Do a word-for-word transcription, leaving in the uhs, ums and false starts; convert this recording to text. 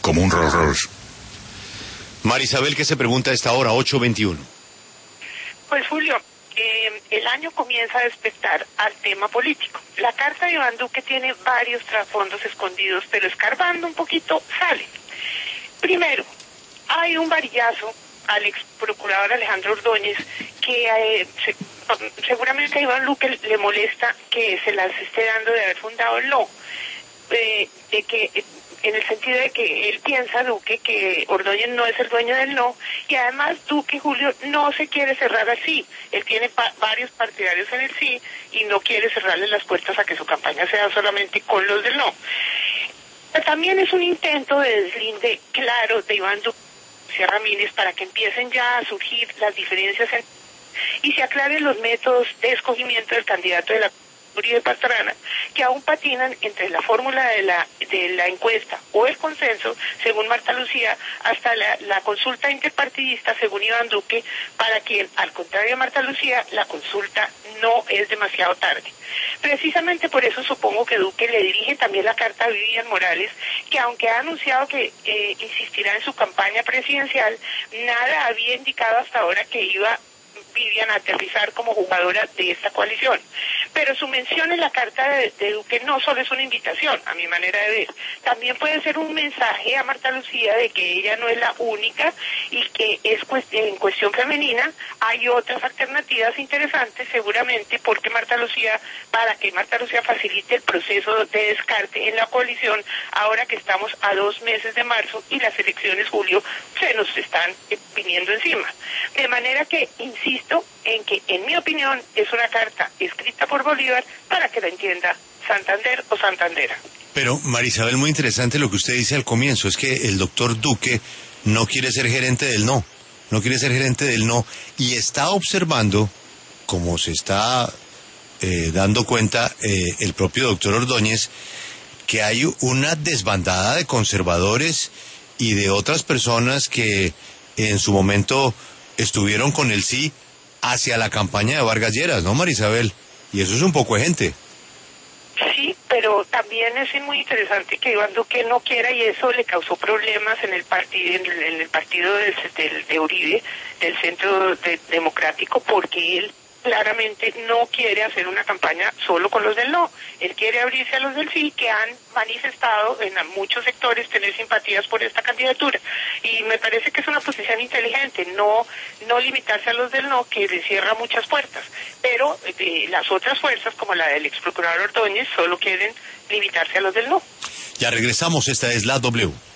como un Rolls Royce. Marisabel, ¿qué se pregunta a esta hora, ocho veintiuno? Pues Julio, eh, el año comienza a despertar al tema político. La carta de Iván Duque tiene varios trasfondos escondidos, pero escarbando un poquito sale. Primero, hay un varillazo al ex procurador Alejandro Ordóñez que eh, se, seguramente a Iván Duque le molesta que se las esté dando de haber fundado el no, eh, de que en el sentido de que él piensa, Duque, que Ordóñez no es el dueño del no, y además Duque, Julio, no se quiere cerrar al sí. Él tiene pa- varios partidarios en el sí y no quiere cerrarle las puertas a que su campaña sea solamente con los del no. Pero también es un intento de deslinde claro de Iván Duque y Ramírez para que empiecen ya a surgir las diferencias en, y se aclaren los métodos de escogimiento del candidato de la Uribe Pastrana, que aún patinan entre la fórmula de la de la encuesta o el consenso, según Marta Lucía, hasta la, la consulta interpartidista, según Iván Duque, para que, al contrario de Marta Lucía, la consulta no es demasiado tarde. Precisamente por eso supongo que Duque le dirige también la carta a Vivian Morales, que aunque ha anunciado que eh, insistirá en su campaña presidencial, nada había indicado hasta ahora que iba Vivian a aterrizar como jugadora de esta coalición. Pero su mención en la carta de, de Duque no solo es una invitación, a mi manera de ver, también puede ser un mensaje a Marta Lucía de que ella no es la única y que es cuest- en cuestión femenina hay otras alternativas interesantes seguramente, porque Marta Lucía, para que Marta Lucía facilite el proceso de descarte en la coalición, ahora que estamos a dos meses de marzo y las elecciones, Julio, se nos están eh, viniendo encima. De manera que, insisto en que, en mi opinión, es una carta escrita por Bolívar para que la entienda Santander o Santandera. Pero, Marisabel, muy interesante lo que usted dice al comienzo, es que el doctor Duque no quiere ser gerente del no, no quiere ser gerente del no, y está observando, como se está eh, dando cuenta eh, el propio doctor Ordóñez, que hay una desbandada de conservadores y de otras personas que en su momento estuvieron con el sí hacia la campaña de Vargas Lleras, ¿no, Marisabel? Y eso es un poco de gente. Sí, pero también es muy interesante que Iván Duque no quiera, y eso le causó problemas en el partido, en el, en el partido del, del, de Uribe, del Centro de, Democrático, porque él claramente no quiere hacer una campaña solo con los del no. Él quiere abrirse a los del sí, que han manifestado en muchos sectores tener simpatías por esta candidatura. Y me parece que es una posición inteligente, no no limitarse a los del no, que le cierra muchas puertas. Pero eh, las otras fuerzas, como la del ex procurador Ordóñez, solo quieren limitarse a los del no. Ya regresamos, esta es la W.